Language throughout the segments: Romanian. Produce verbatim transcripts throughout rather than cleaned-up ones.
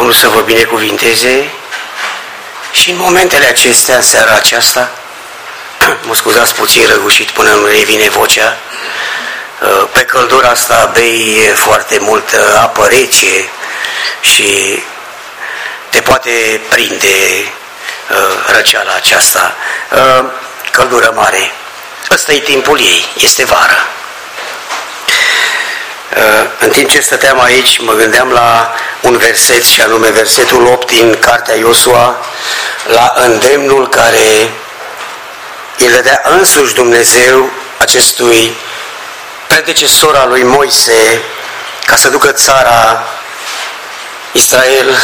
Domnul să vă binecuvinteze și în momentele acestea, în seara aceasta, mă scuzați puțin răgușit până nu revine vocea, pe căldura asta bei foarte multă apă rece și te poate prinde răceala aceasta, căldură mare. Ăsta e timpul ei, este vară. În timp ce stăteam aici, mă gândeam la un verset, și anume versetul opt din Cartea Iosua, la îndemnul care îl dădea însuși Dumnezeu acestui predecesor al lui Moise ca să ducă țara Israel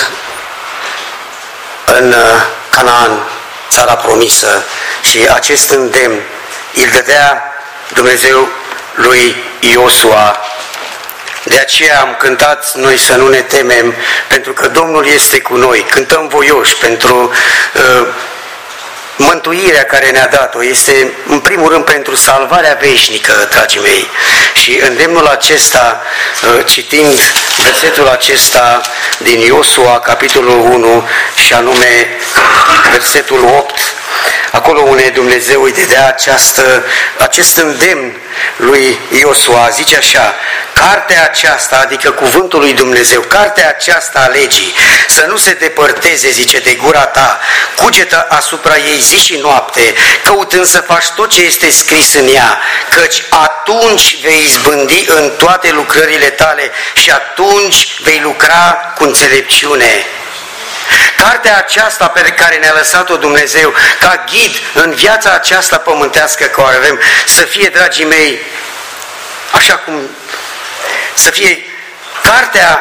în Canaan, țara promisă, și acest îndemn îl dădea Dumnezeu lui Iosua. De aceea am cântat noi să nu ne temem, pentru că Domnul este cu noi. Cântăm voioși pentru uh, mântuirea care ne-a dat-o. Este în primul rând pentru salvarea veșnică, dragii mei. Și îndemnul acesta, uh, citind versetul acesta din Iosua, capitolul unu, și anume versetul opt, acolo unde Dumnezeu îi dădea această, acest îndemn lui Iosua, zice așa: cartea aceasta, adică cuvântul lui Dumnezeu, cartea aceasta a legii, să nu se depărteze, zice, de gura ta, cugetă asupra ei zi și noapte, căutând să faci tot ce este scris în ea, căci atunci vei izbândi în toate lucrările tale și atunci vei lucra cu înțelepciune. Cartea aceasta pe care ne-a lăsat-o Dumnezeu ca ghid în viața aceasta pământească care o avem, să fie, dragii mei, așa cum să fie cartea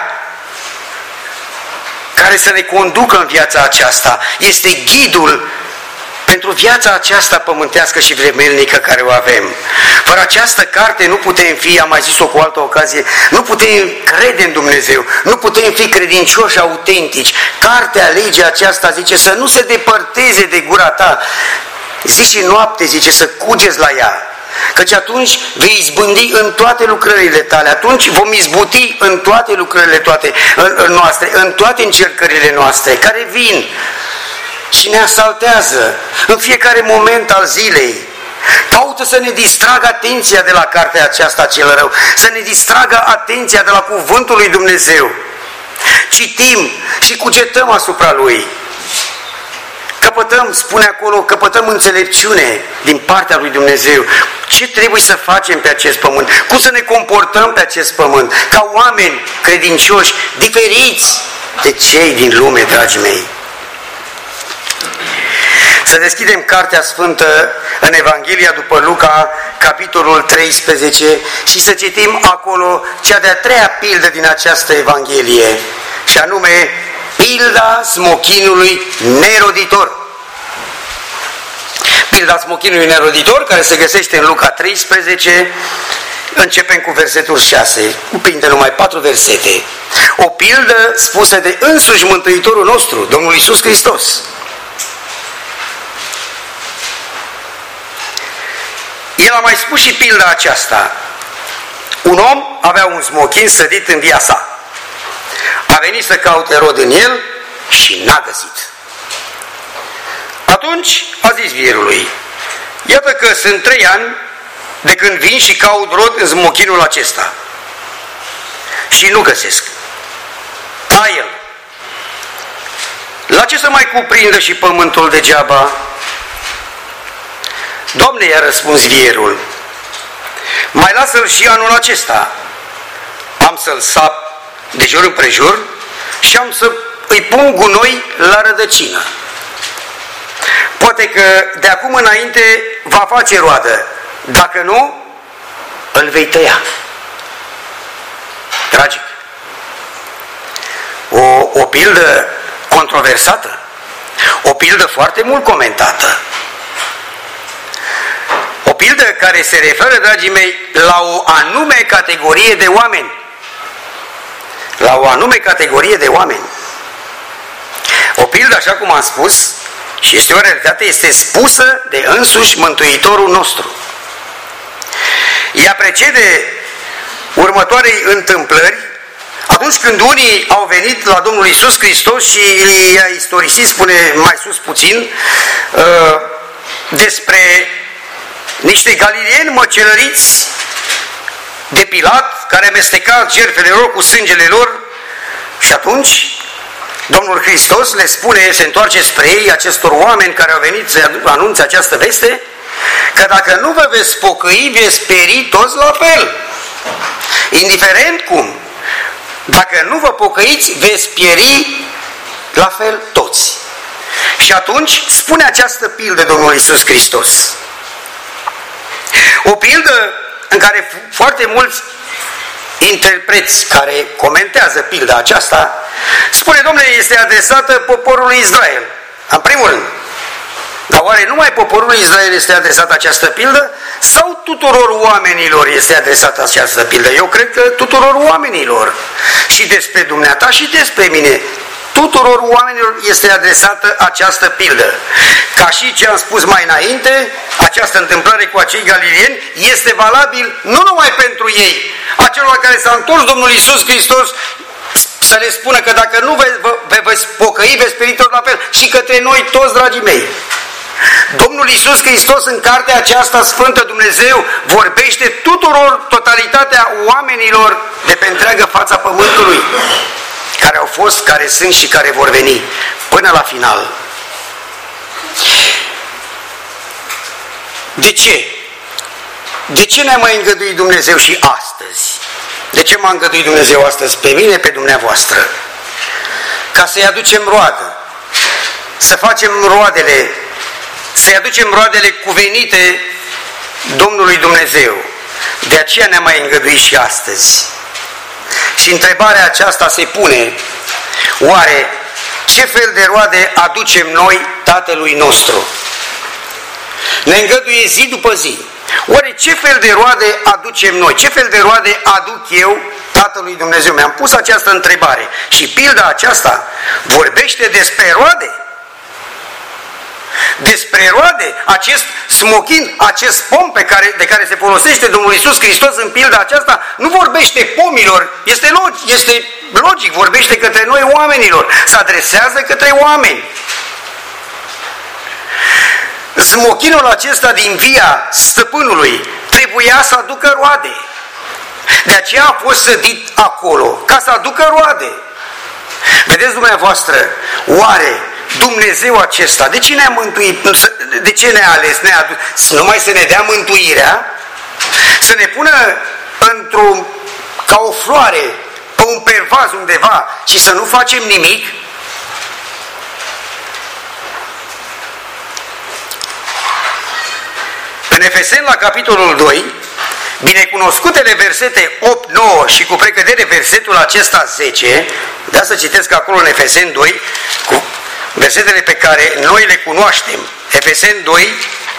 care să ne conducă în viața aceasta, este ghidul pentru viața aceasta pământească și vremelnică care o avem. Fără această carte nu putem fi, am mai zis-o cu altă ocazie, nu putem crede în Dumnezeu, nu putem fi credincioși autentici. Cartea, legea aceasta, zice, să nu se depărteze de gura ta, zi și noapte, zice, să cugeți la ea, căci atunci vei izbândi în toate lucrările tale, atunci vom izbuti în toate lucrările toate, în, în noastre, în toate încercările noastre care vin și ne asaltează în fiecare moment al zilei. Caută să ne distragă atenția de la cartea aceasta cel rău, să ne distragă atenția de la cuvântul lui Dumnezeu. Citim și cugetăm asupra lui. Căpătăm, spune acolo, căpătăm înțelepciune din partea lui Dumnezeu. Ce trebuie să facem pe acest pământ? Cum să ne comportăm pe acest pământ? Ca oameni credincioși, diferiți de cei din lume, dragii mei. Să deschidem Cartea Sfântă în Evanghelia după Luca, capitolul treisprezece, și să citim acolo cea de-a treia pildă din această Evanghelie, și anume pilda smochinului neroditor. Pilda smochinului neroditor, care se găsește în Luca treisprezece, începem cu versetul șase, cuprinde numai patru versete. O pildă spusă de însuși Mântuitorul nostru, Domnul Iisus Hristos. El a mai spus și pilda aceasta. Un om avea un smochin sădit în via sa. A venit să caute rod în el și n-a găsit. Atunci a zis vierului: iată că sunt trei ani de când vin și caut rod în smochinul acesta și nu găsesc. A el: la ce să mai cuprindă și pământul degeaba? Doamne, i-a răspuns vierul: mai lasă-l și anul acesta. Am să-l sap de jur împrejur și am să îi pun gunoi la rădăcină. Poate că de acum înainte va face roadă, dacă nu, îl vei tăia. Tragic. O, o pildă controversată, o pildă foarte mult comentată. O pildă care se referă, dragii mei, la o anume categorie de oameni. La o anume categorie de oameni. O pildă, așa cum am spus, și este o realitate, este spusă de însuși Mântuitorul nostru. Ea precede următoarei întâmplări Atunci când unii au venit la Domnul Iisus Hristos și i-a istorisit, spune mai sus puțin, despre niște galilieni măcelăriți de Pilat, care amesteca jertfele lor cu sângele lor, și atunci Domnul Hristos le spune, se întoarce spre ei, acestor oameni care au venit să anunțe această veste, că dacă nu vă veți pocăi, veți pieri toți la fel. Indiferent cum, dacă nu vă pocăiți, veți pieri la fel toți. Și atunci spune această pildă Domnul Iisus Hristos. O pildă în care foarte mulți interpreți care comentează pilda aceasta, spune, Domnule, este adresată poporului Israel. În primul rând. Dar oare numai poporului Israel este adresată această pildă? Sau tuturor oamenilor este adresată această pildă? Eu cred că tuturor oamenilor. Și despre dumneata și despre mine. Tuturor oamenilor este adresată această pildă. Ca și ce am spus mai înainte, această întâmplare cu acei galilieni este valabil nu numai pentru ei, acelor care s-a întors Domnul Iisus Hristos să le spună că dacă nu vă, vă, vă veți pocăi, veți pieri tot la fel, și către noi toți, dragii mei. Domnul Iisus Hristos în cartea aceasta sfântă, Dumnezeu vorbește tuturor, totalitatea oamenilor de pe întreagă fața pământului, care au fost, care sunt și care vor veni până la final. De ce? De ce ne-a mai îngăduit Dumnezeu și astăzi? De ce m-a îngăduit Dumnezeu astăzi pe mine, pe dumneavoastră? Ca să-i aducem roadă, să facem roadele, să-i aducem roadele cuvenite Domnului Dumnezeu. De aceea ne-a mai îngăduit și astăzi. Și întrebarea aceasta se pune, oare ce fel de roade aducem noi Tatălui nostru? Ne îngăduie zi după zi. Oare ce fel de roade aducem noi? Ce fel de roade aduc eu Tatălui Dumnezeu? Mi-am pus această întrebare și pilda aceasta vorbește despre roade. Despre roade, acest smochin, acest pom pe care, de care se folosește Domnul Iisus Hristos în pilda aceasta, nu vorbește pomilor, este logic, este logic, vorbește către noi oamenilor, se adresează către oameni. Smochinul acesta din via stăpânului trebuia să aducă roade. De aceea a fost sădit acolo, ca să aducă roade. Vedeți dumneavoastră, oare Dumnezeu acesta, de ce ne-a mântuit, de ce ne-a ales, ne-a adus, numai să ne dea mântuirea, să ne pună într-un, ca o floare, pe un pervaz undeva și să nu facem nimic? În Efeseni, la capitolul doi, binecunoscutele versete opt, nouă și cu precădere versetul acesta zece, da, să citesc acolo în Efeseni doi, cu versetele pe care noi le cunoaștem. Efeseni doi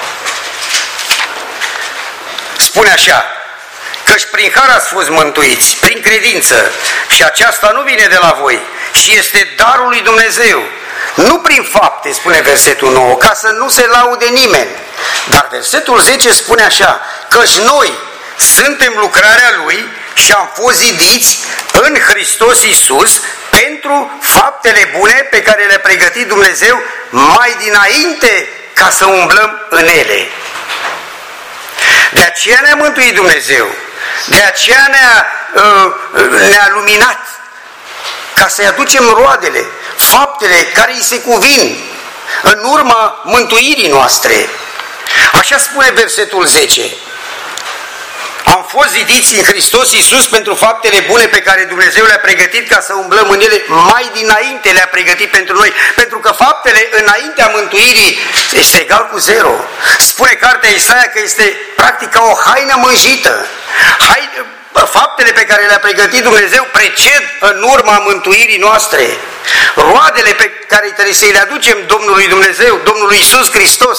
spune așa, căci prin har ați fost mântuiți, prin credință, și aceasta nu vine de la voi, și este darul lui Dumnezeu, nu prin fapte, spune versetul nouă, ca să nu se laude nimeni. Dar versetul zece spune așa, căci noi suntem lucrarea Lui și am fost zidiți în Hristos Iisus pentru faptele bune pe care le-a pregătit Dumnezeu mai dinainte ca să umblăm în ele. De aceea ne-a mântuit Dumnezeu, de aceea ne-a, ne-a luminat, ca să-i aducem roadele, faptele care îi se cuvin în urma mântuirii noastre. Așa spune versetul zece. Am fost zidiți în Hristos Iisus pentru faptele bune pe care Dumnezeu le-a pregătit ca să umblăm în ele, mai dinainte le-a pregătit pentru noi, pentru că faptele înaintea mântuirii este egal cu zero. Spune cartea Isaia că este practic ca o haină mânjită. Hai, faptele pe care le-a pregătit Dumnezeu preced în urma mântuirii noastre. Roadele pe care trebuie să le aducem Domnului Dumnezeu, Domnului Iisus Hristos.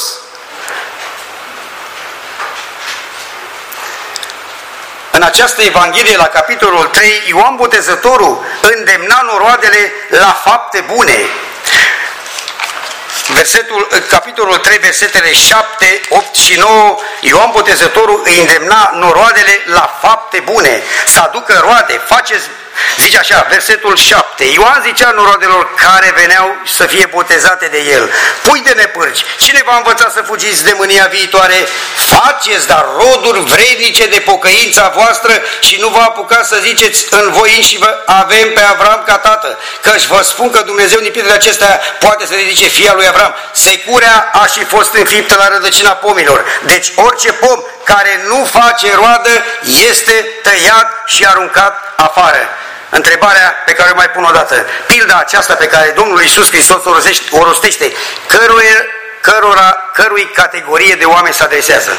În această Evanghelie, la capitolul trei, Ioan Botezătorul îndemna noroadele la fapte bune. Versetul, capitolul trei, versetele șapte, opt și nouă, Ioan Botezătorul îi îndemna noroadele la fapte bune, să aducă roade, faceți Zice așa, versetul șapte. Ioan zicea noroadelor care veneau să fie botezate de el: pui de nepârci, cine v-a învățat să fugiți de mânia viitoare? Faceți, dar roduri vrednice de pocăința voastră și nu vă apucați să ziceți în voi și vă avem pe Avram ca tată. Căci vă spun că Dumnezeu din pietrele acestea poate să ridice fia lui Avram. Securea a și fost înfiptă la rădăcina pomilor. Deci orice pom care nu face roadă este tăiat și aruncat afară. Întrebarea pe care o mai pun o dată: pilda aceasta pe care Domnul Iisus Hristos o rostește, o rostește cărui, cărora, cărui categorie de oameni se adresează?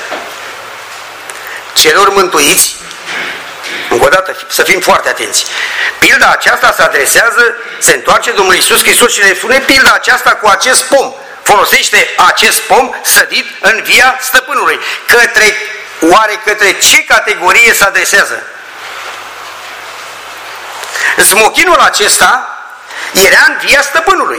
Celor mântuiți? Încă o dată, să fim foarte atenți. Pilda aceasta se adresează, se întoarce Domnul Iisus Hristos și ne spune pilda aceasta cu acest pom. Folosește acest pom sădit în via stăpânului. Către, oare către ce categorie se adresează? Smochinul acesta era în via stăpânului.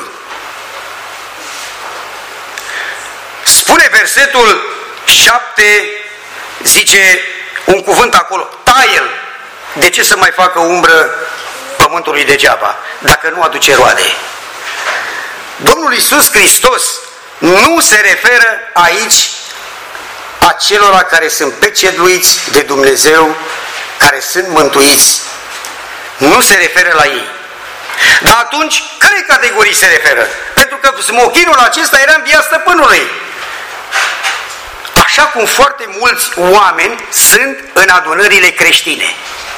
Spune versetul șapte, zice un cuvânt acolo: taie-l. De ce să mai facă umbră pământului degeaba, dacă nu aduce roade? Domnul Iisus Hristos nu se referă aici acelora care sunt peceduiți de Dumnezeu, care sunt mântuiți. Nu se referă la ei. Dar atunci, care categorii se referă? Pentru că smochinul acesta era în via stăpânului. Așa cum foarte mulți oameni sunt în adunările creștine.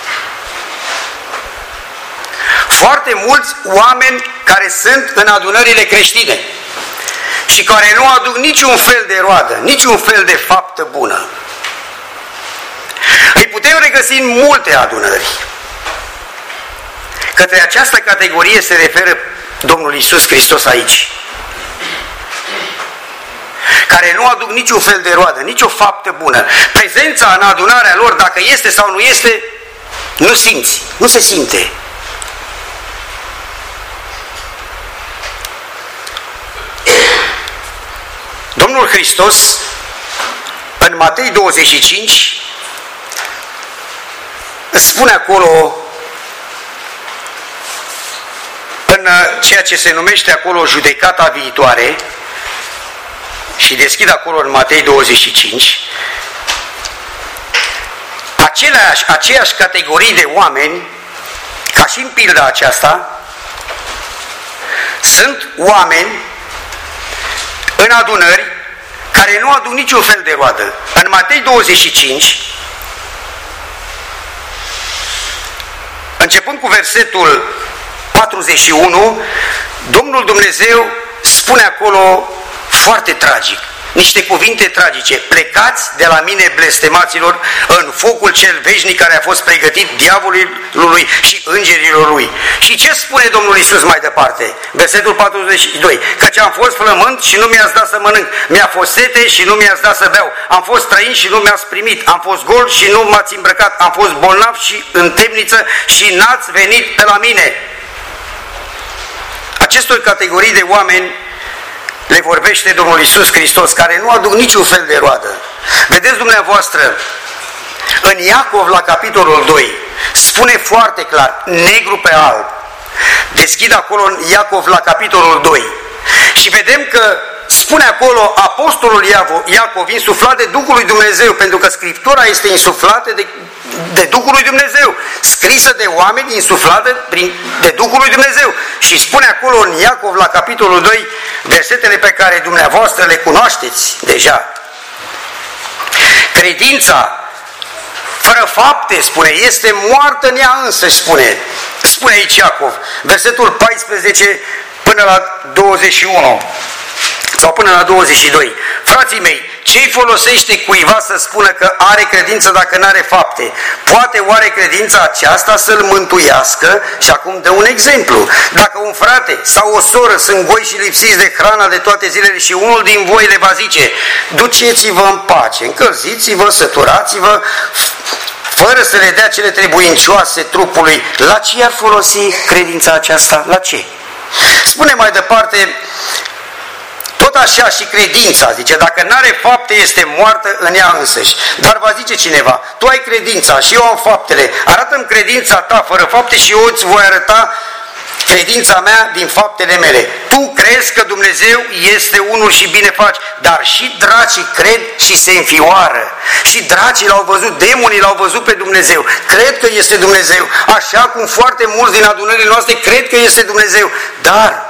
Foarte mulți oameni care sunt în adunările creștine și care nu aduc niciun fel de roadă, niciun fel de faptă bună. Îi putem regăsi în multe adunări. Către această categorie se referă Domnul Iisus Hristos aici, care nu aduc niciun fel de roadă, nicio faptă bună. Prezența în adunarea lor, dacă este sau nu este, nu simți, nu se simte. Domnul Hristos, în Matei douăzeci și cinci, spune acolo, în ceea ce se numește acolo judecata viitoare, și deschid acolo în Matei douăzeci și cinci, aceleași, aceeași categorii de oameni, ca și în pilda aceasta, sunt oameni în adunări care nu aduc niciun fel de roadă. În Matei douăzeci și cinci, începând cu versetul patruzeci și unu, Domnul Dumnezeu spune acolo foarte tragic, niște cuvinte tragice: plecați de la mine, blestemaților, în focul cel veșnic care a fost pregătit diavolului și îngerilor lui. Și ce spune Domnul Iisus mai departe? Versetul patruzeci și doi: căci am fost flământ și nu mi-ați dat să mănânc, mi-a fost sete și nu mi-ați dat să beau, am fost străin și nu mi-ați primit, am fost gol și nu m-ați îmbrăcat, am fost bolnav și în temniță și n-ați venit pe la mine. Acestor categorii de oameni le vorbește Domnul Iisus Hristos, care nu aduc niciun fel de roadă. Vedeți dumneavoastră, în Iacov la capitolul doi spune foarte clar, negru pe alb. Deschid acolo în Iacov la capitolul doi și vedem că spune acolo apostolul Iacov, insuflat de Duhul lui Dumnezeu, pentru că Scriptura este insuflată de, de Duhul lui Dumnezeu, scrisă de oameni, insuflată prin, de Duhul lui Dumnezeu. Și spune acolo în Iacov la capitolul doi versetele pe care dumneavoastră le cunoașteți deja. Credința fără fapte, spune, este moartă în ea însă, spune. Spune aici Iacov, versetul paisprezece până la douăzeci și unu. Sau până la douăzeci și doi. Frații mei, ce-i folosește cuiva să spună că are credință dacă nu are fapte? Poate oare credința aceasta să-l mântuiască? Și acum dă un exemplu. Dacă un frate sau o soră sunt goi și lipsiți de hrana de toate zilele și unul din voi le va zice: duceți-vă în pace, încălziți-vă, săturați-vă, fără să le dea cele trebuincioase trupului, la ce ar folosi credința aceasta? La ce? Spune mai departe Tot așa și credința, zice, dacă n-are fapte, este moartă în ea însăși. Dar va zice cineva, tu ai credința și eu am faptele, arată-mi credința ta fără fapte și eu îți voi arăta credința mea din faptele mele. Tu crezi că Dumnezeu este unul și bine faci, dar și dracii cred și se înfioară. Și dracii l-au văzut, demonii l-au văzut pe Dumnezeu, cred că este Dumnezeu, așa cum foarte mulți din adunările noastre cred că este Dumnezeu, dar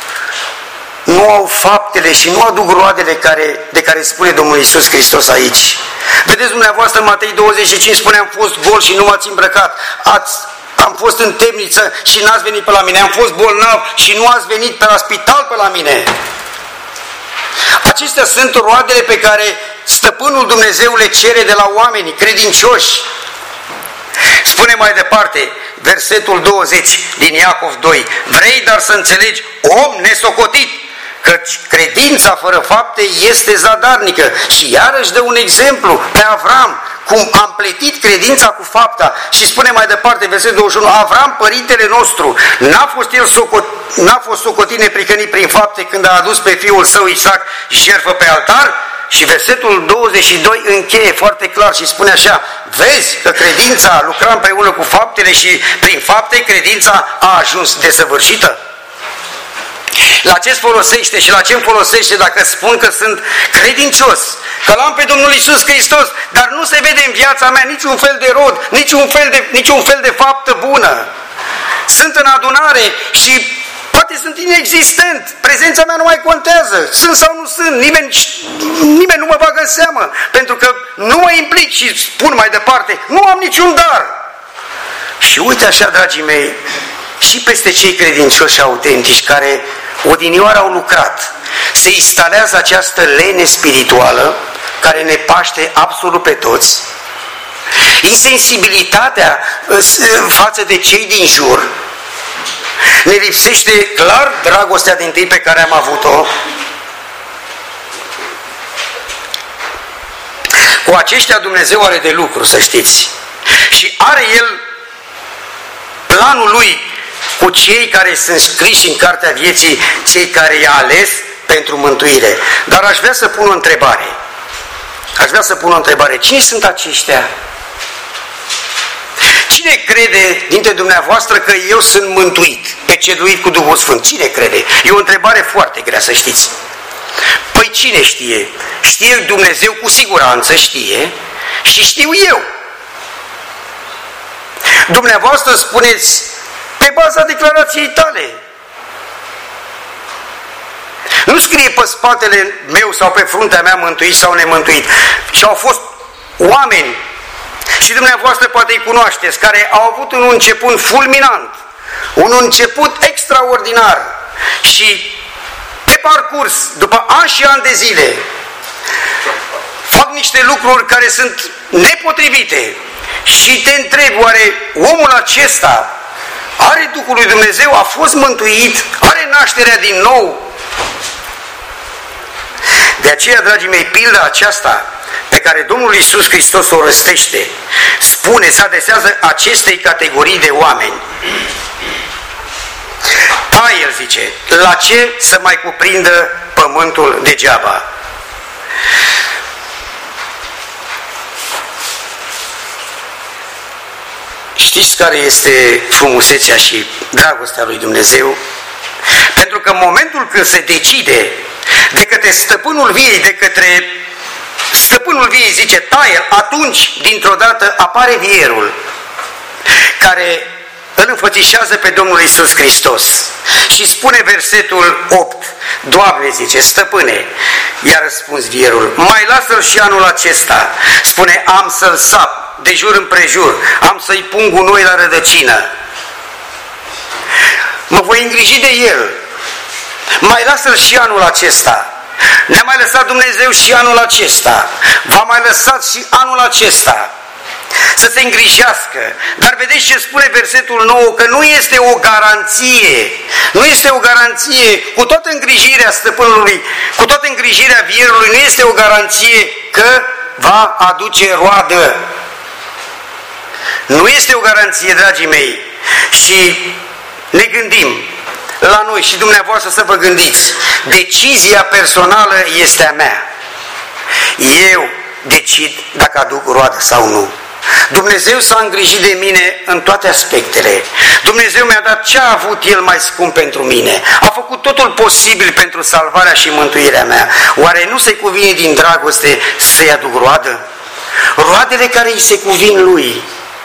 nu au faptele și nu aduc roadele care, de care spune Domnul Iisus Hristos aici. Vedeți dumneavoastră, Matei douăzeci și cinci spune, am fost gol și nu m-ați îmbrăcat, ați am fost în temniță și n-ați venit pe la mine, am fost bolnav și nu ați venit pe la spital pe la mine. Acestea sunt roadele pe care Stăpânul Dumnezeu le cere de la oamenii credincioși. Spune mai departe, versetul douăzeci din Iacov doi, vrei dar să înțelegi, om nesocotit, căci credința fără fapte este zadarnică. Și iarăși dă un exemplu pe Avram, cum a împletit credința cu fapta. Și spune mai departe, versetul douăzeci și unu, Avram, părintele nostru, n-a fost el socot, n-a fost socotit neprihănit prin fapte când a adus pe fiul său Isaac jertfă pe altar? Și versetul douăzeci și doi încheie foarte clar și spune așa, vezi că credința lucra împreună cu faptele și prin fapte credința a ajuns desăvârșită. La ce folosește și la ce îmi folosește dacă spun că sunt credincios, că l-am pe Domnul Iisus Hristos, dar nu se vede în viața mea niciun fel de rod, niciun fel de, niciun fel de faptă bună. Sunt în adunare și poate sunt inexistent, prezența mea nu mai contează, sunt sau nu sunt, nimeni, nimeni nu mă bagă în seamă, pentru că nu mă implic și spun mai departe, nu am niciun dar. Și uite așa, dragii mei, și peste cei credincioși autentici care odinioară au lucrat, se instalează această lene spirituală care ne paște absolut pe toți, insensibilitatea față de cei din jur, ne lipsește clar dragostea dintâi pe care am avut-o. Cu aceștia Dumnezeu are de lucru, să știți, și are El planul Lui cu cei care sunt scriși în cartea vieții, cei care i-a ales pentru mântuire. Dar aș vrea să pun o întrebare. Aș vrea să pun o întrebare. Cine sunt aceștia? Cine crede dintre dumneavoastră că eu sunt mântuit, peceduit cu Duhul Sfânt? Cine crede? E o întrebare foarte grea, să știți. Păi cine știe? Știe Dumnezeu, cu siguranță știe, și știu eu. Dumneavoastră spuneți pe baza declarației tale. Nu scrie pe spatele meu sau pe fruntea mea mântuit sau nemântuit. Și au fost oameni, și dumneavoastră poate îi cunoașteți, care au avut un început fulminant, un început extraordinar și pe parcurs, după ani și ani de zile, fac niște lucruri care sunt nepotrivite și te întrebi, oare omul acesta are Duhul lui Dumnezeu, a fost mântuit, are nașterea din nou? De aceea, dragii mei, pilda aceasta pe care Domnul Iisus Hristos o răstește, spune, se adresează acestei categorii de oameni. Da, el zice, la ce să mai cuprindă pământul degeaba? Știți care este frumusețea și dragostea lui Dumnezeu? Pentru că în momentul când se decide de către stăpânul viei, de către stăpânul viei zice taie, atunci dintr-o dată apare vierul care îl înfățișează pe Domnul Iisus Hristos și spune versetul opt, Doamne, zice, stăpâne, i-a răspuns vierul, mai lasă-l și anul acesta, spune, am să-l sap de jur împrejur, am să-i pun gunoi la rădăcină, mă voi îngriji de el, mai lasă-l și anul acesta. Ne-a mai lăsat Dumnezeu și anul acesta, v-a mai lăsat și anul acesta să se îngrijească. Dar vedeți ce spune versetul nouă, că nu este o garanție, nu este o garanție, cu toată îngrijirea stăpânului, cu toată îngrijirea vierului, nu este o garanție că va aduce roadă. Nu este o garanție, dragii mei, și ne gândim la noi și dumneavoastră să vă gândiți. Decizia personală este a mea. Eu decid dacă aduc roadă sau nu. Dumnezeu s-a îngrijit de mine în toate aspectele. Dumnezeu mi-a dat ce a avut El mai scump pentru mine. A făcut totul posibil pentru salvarea și mântuirea mea. Oare nu se cuvine din dragoste să-i aduc roadă? Roadele care îi se cuvin Lui.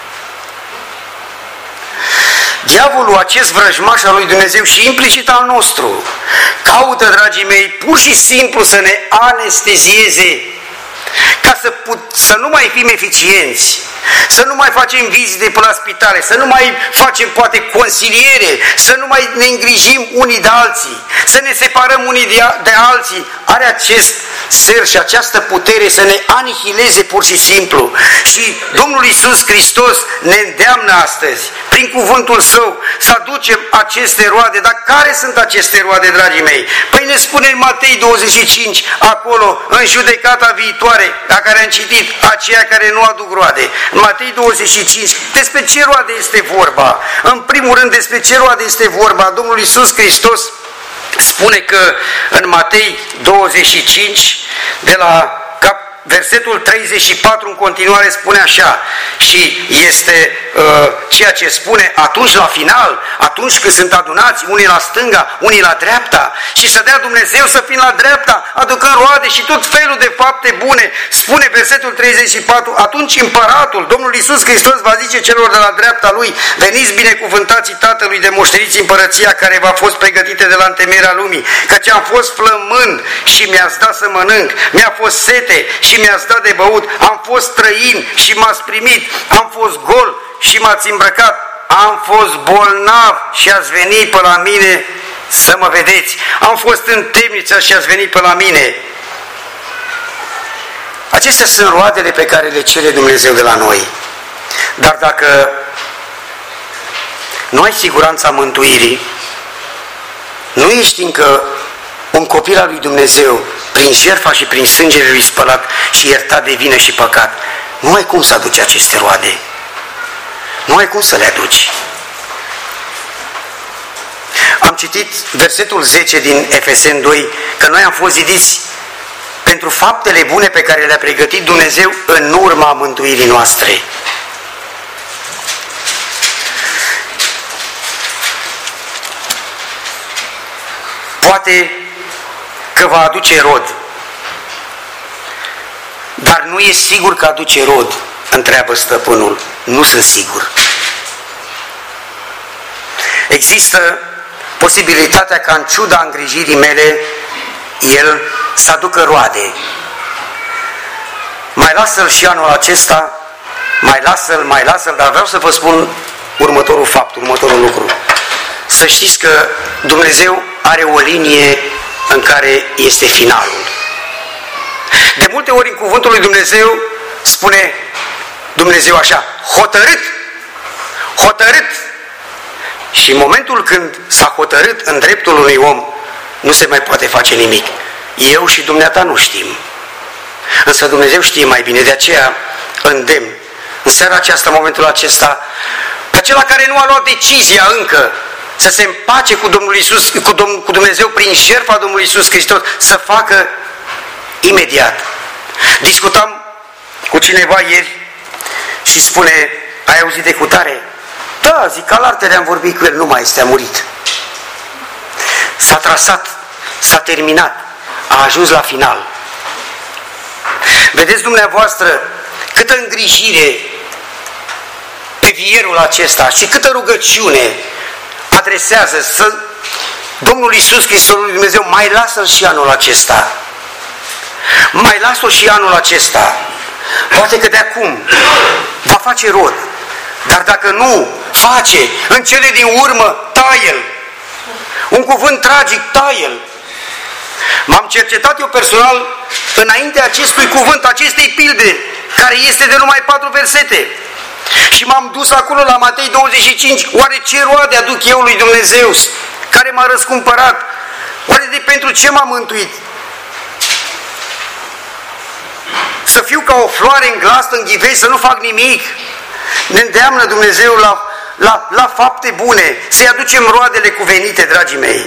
Diavolul, acest vrăjmaș al lui Dumnezeu și implicit al nostru, caută, dragii mei, pur și simplu să ne anestezieze ca să, put, să nu mai fim eficienți, să nu mai facem vizite pe la spitale, să nu mai facem poate consiliere, să nu mai ne îngrijim unii de alții, să ne separăm unii de, de alții. Are acest ser și această putere să ne anihileze pur și simplu. Și Domnul Iisus Hristos ne îndeamnă astăzi, prin cuvântul Său, să aducem aceste roade. Dar care sunt aceste roade, dragii mei? Păi ne spune în Matei douăzeci și cinci, acolo, în judecata viitoare, la care am citit, aceia care nu aduc roade. În Matei douăzeci și cinci, despre ce roade este vorba? În primul rând, despre ce roade este vorba? Domnul Iisus Hristos spune că în Matei douăzeci și cinci, de la versetul treizeci și patru în continuare spune așa, și este uh, ceea ce spune atunci la final, atunci când sunt adunați unii la stânga, unii la dreapta, și să dea Dumnezeu să fim la dreapta, aducând roade și tot felul de fapte bune. Spune versetul treizeci și patru, atunci împăratul, Domnul Iisus Hristos va zice celor de la dreapta Lui, veniți binecuvântații Tatălui, de moșteniți împărăția care v-a fost pregătită de la întemeierea lumii, căci am fost flămând și mi-ați dat să mănânc, mi-a fost sete și mi-ați dat de băut, am fost străin și m-ați primit, am fost gol și m-ați îmbrăcat, am fost bolnav și ați venit pe la mine să mă vedeți, am fost în temniță și ați venit pe la mine. Acestea sunt roadele pe care le cere Dumnezeu de la noi. Dar dacă nu ai siguranța mântuirii, nu ești încă un copil al lui Dumnezeu, prin jertfa și prin sângele lui spălat și iertat de vină și păcat, nu ai cum să aduci aceste roade. Nu ai cum să le aduci. Am citit versetul zece din Efeseni doi, că noi am fost zidiți pentru faptele bune pe care le-a pregătit Dumnezeu în urma mântuirii noastre. Poate că va aduce rod, dar nu e sigur că aduce rod, întreabă stăpânul. Nu sunt sigur. Există posibilitatea ca în ciuda îngrijirii mele el să aducă roade. Mai lasă-l și anul acesta, mai lasă-l, mai lasă-l, dar vreau să vă spun următorul fapt, următorul lucru. Să știți că Dumnezeu are o linie în care este finalul. De multe ori în cuvântul lui Dumnezeu spune Dumnezeu așa, hotărât, hotărât. Și în momentul când s-a hotărât în dreptul unui om, nu se mai poate face nimic. Eu și dumneata nu știm. Însă Dumnezeu știe mai bine, de aceea îndemn în seara aceasta, în momentul acesta, pe acela care nu a luat decizia încă să se împace cu Domnul Iisus, cu, Domn, cu Dumnezeu prin jertfa Domnului Iisus Hristos, să facă imediat. Discutam cu cineva ieri și spune, ai auzit de cutare? Da, zic, al artele am vorbit cu el, nu mai este, a murit. S-a trasat, s-a terminat, a ajuns la final. Vedeți dumneavoastră câtă îngrijire pe vierul acesta și câtă rugăciune adresează să Domnul Iisus Hristos lui Dumnezeu, mai lasă-l și anul acesta. Mai lasă-l și anul acesta. Poate că de acum va face rod. Dar dacă nu face, în cele din urmă, taie-l. Un cuvânt tragic, taie-l. M-am cercetat eu personal înaintea acestui cuvânt, acestei pilde, care este de numai patru versete. Și m-am dus acolo la Matei douăzeci și cinci. Oare ce roade aduc eu lui Dumnezeu, care m-a răscumpărat? Oare de pentru ce m-a mântuit? Să fiu ca o floare în glasă, în ghivej, să nu fac nimic? Ne îndeamnă Dumnezeu la, la, la fapte bune, să-i aducem roadele cuvenite, dragii mei.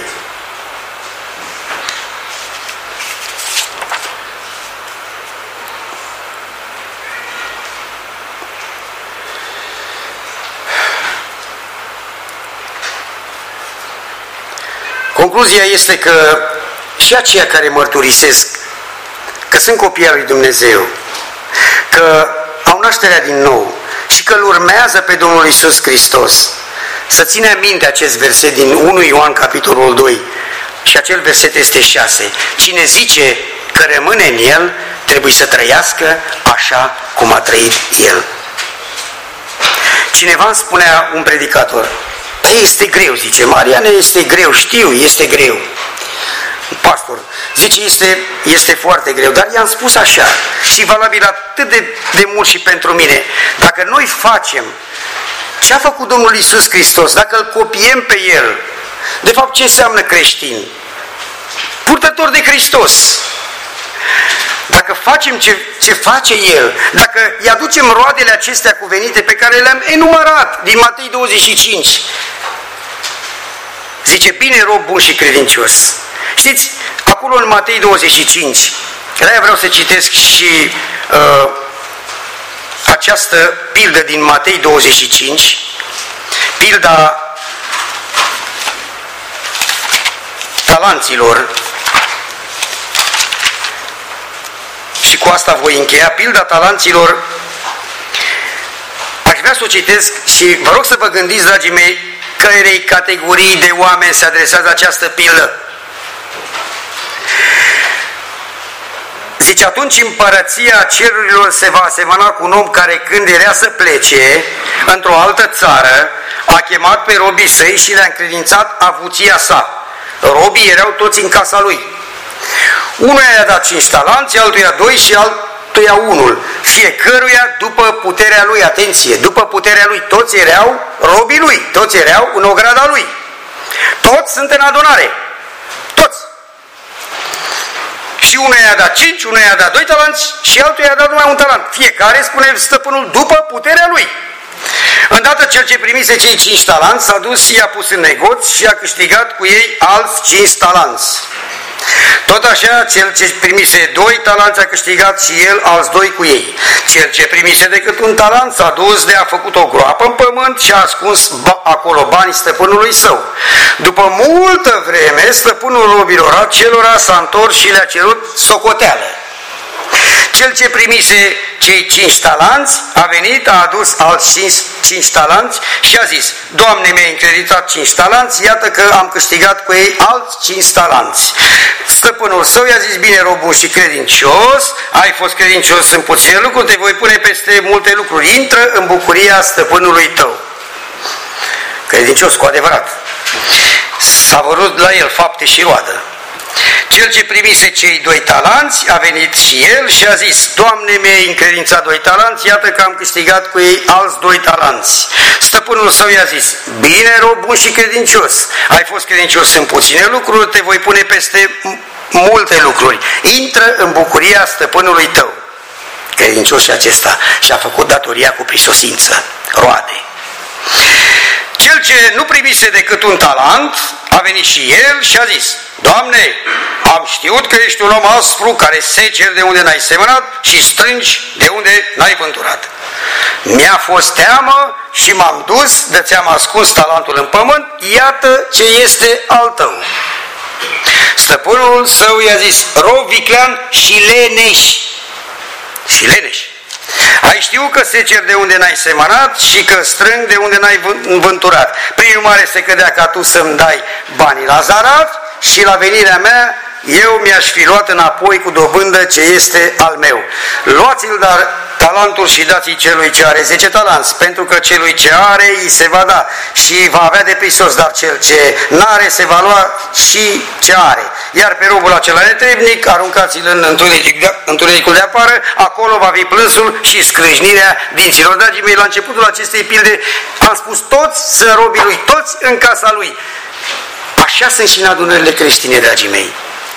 Concluzia este că și aceia care mărturisesc că sunt copii al lui Dumnezeu, că au nașterea din nou și că îl urmează pe Domnul Iisus Hristos, să ține minte acest verset din unu Ioan, capitolul doi, și acel verset este șase. Cine zice că rămâne în El, trebuie să trăiască așa cum a trăit El. Cineva îmi spunea, un predicator, păi este greu, zice, Mariane, este greu, știu, este greu. Pastor, zice, este, este foarte greu, dar i-am spus așa, și valabil atât de, de mult și pentru mine, dacă noi facem ce a făcut Domnul Iisus Hristos, dacă îl copiem pe El, de fapt ce înseamnă creștin? Purtător de Hristos. Dacă facem ce, ce face El, dacă îi aducem roadele acestea cuvenite pe care le-am enumerat din Matei douăzeci și cinci, zice, bine rob bun și credincios. Știți, acolo în Matei douăzeci și cinci, de aia vreau să citesc și uh, această pildă din Matei douăzeci și cinci, pilda talanților. Și cu asta voi încheia, pilda talanților. Aș vrea să o citesc și vă rog să vă gândiți, dragii mei, cărei categorii de oameni se adresează această pildă. Zice, atunci împărăția cerurilor se va asemăna cu un om care, când era să plece într-o altă țară, a chemat pe robii săi și le-a încredințat avuția sa. Robii erau toți în casa lui. Unuia i-a dat cinci talanți, altuia doi și altuia unul. Fiecăruia după puterea lui, atenție, după puterea lui, toți erau robii lui, toți erau în ograda lui. Toți sunt în adunare. Toți. Și unuia i-a dat cinci, unuia i-a dat doi talanți și altuia i-a dat numai un talent. Fiecare, spune stăpânul, după puterea lui. Îndată cel ce primise cei cinci talanți s-a dus și i-a pus în negoț și a câștigat cu ei alți cinci talanți. Tot așa, cel ce primise doi talanți a câștigat și el alți doi cu ei. Cel ce primise decât un talent s-a dus de a făcut o groapă în pământ și a ascuns acolo banii stăpânului său. După multă vreme, stăpânul robilor acelora s-a întors și le-a cerut socoteală. Cel ce primise cei cinci talanți a venit, a adus alți cinci, cinci talanți și a zis, Doamne, mi-ai încreditat cinci talanți, iată că am câștigat cu ei alți cinci talanți. Stăpânul său i-a zis, bine, rob bun și credincios, ai fost credincios în puține lucruri, te voi pune peste multe lucruri, intră în bucuria stăpânului tău. Credincios cu adevărat. S-a vărut la el fapte și roadă. Cel ce primise cei doi talanți a venit și el și a zis, Doamne, mi-ai încredințat doi talanți, iată că am câștigat cu ei alți doi talanți. Stăpânul său i-a zis, bine, rob bun și credincios, ai fost credincios în puține lucruri, te voi pune peste multe lucruri. Intră în bucuria stăpânului tău. Credincios și acesta și-a făcut datoria cu prisosință, roade. Cel ce nu primise decât un talent a venit și el și a zis, Doamne, am știut că ești un om aspru care seceri de unde n-ai semănat și strângi de unde n-ai vânturat. Mi-a fost teamă și m-am dus de ți-am ascuns talentul în pământ, iată ce este al tău. Stăpânul său i-a zis, rob viclean și leneș. Și leneș. Ai știut că seceri de unde n-ai semănat și că strâng de unde n-ai vânturat. Prin urmare se cădea ca tu să-mi dai banii la zarat și la venirea mea eu mi-aș fi luat înapoi cu dobândă ce este al meu. Luați-l dar talentul și dați-i celui ce are zece talanți, pentru că celui ce are îi se va da și va avea de prisos, dar cel ce n-are se va lua și ce are. Iar pe robul acela netrebnic aruncați-l în întunericul de afară, acolo va fi plânsul și scrâșnirea dinților. Dragii mei, la începutul acestei pilde am spus, toți sunt robii lui, toți în casa lui. Așa sunt și în adunările creștine, dragii mei.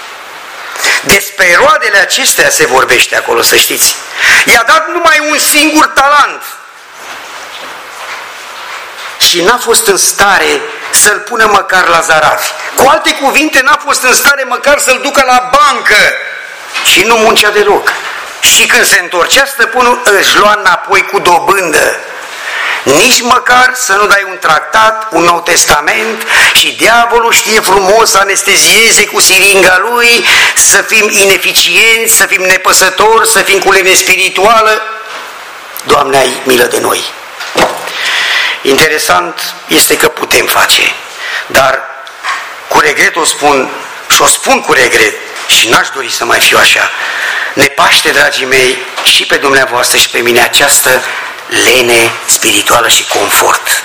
Despre roadele acestea se vorbește acolo, să știți. I-a dat numai un singur talent. Și și n-a fost în stare să-l pună măcar la zarafi. Cu alte cuvinte, n-a fost în stare măcar să-l ducă la bancă și nu muncea deloc. Și când se întorcea, stăpânul își lua înapoi cu dobândă. Nici măcar să nu dai un tractat, un nou testament și diavolul știe frumos să anestezieze cu siringa lui, să fim ineficienți, să fim nepăsători, să fim cu lene spirituală. Doamne, ai milă de noi! Interesant este că putem face, dar cu regret o spun și o spun cu regret și n-aș dori să mai fiu așa. Ne paște, dragii mei, și pe dumneavoastră și pe mine această lene spirituală și confort.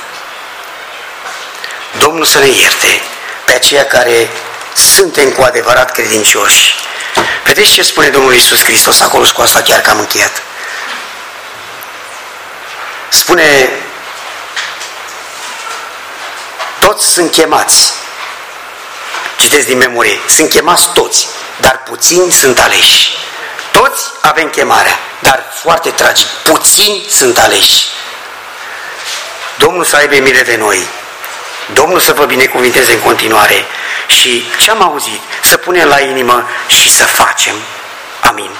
Domnul să ne ierte pe aceia care suntem cu adevărat credincioși. Vedeți ce spune Domnul Iisus Hristos acolo și cu asta chiar că am încheiat. Spune: toți sunt chemați. Citeți din memorie. Sunt chemați toți, dar puțini sunt aleși. Toți avem chemarea, dar foarte tragic, puțini sunt aleși. Domnul să aibă milă de noi, Domnul să vă binecuvinteze în continuare și ce am auzit să punem la inimă și să facem. Amin.